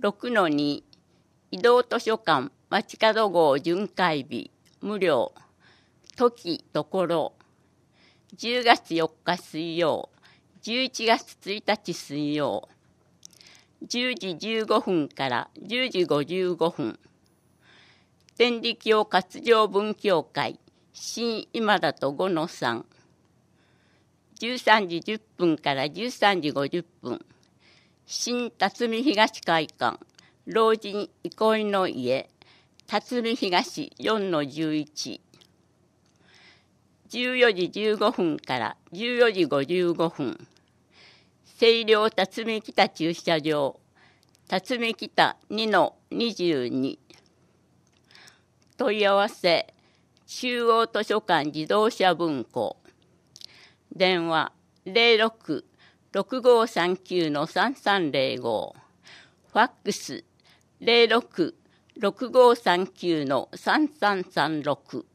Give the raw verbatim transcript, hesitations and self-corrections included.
ろくのに 移動図書館街角号巡回日無料時ところじゅうがつよっか水曜じゅういちがつついたち水曜じゅうじじゅうごふんからじゅうじごじゅうごふん天理教活上文教会新今田とごのさんじゅうさんじじゅっぷんからじゅうさんじごじゅっぷん新辰巳東会館老人憩いの家辰巳東よんのじゅういちじゅうよじじゅうごふんからじゅうよじごじゅうごふん清涼辰巳北駐車場辰巳北にのにじゅうに問い合わせ中央図書館自動車文庫電話 ゼロろく ろくごさんきゅう のさんさんゼロごファックス ゼロろく ろくごさんきゅう のさんさんさんろく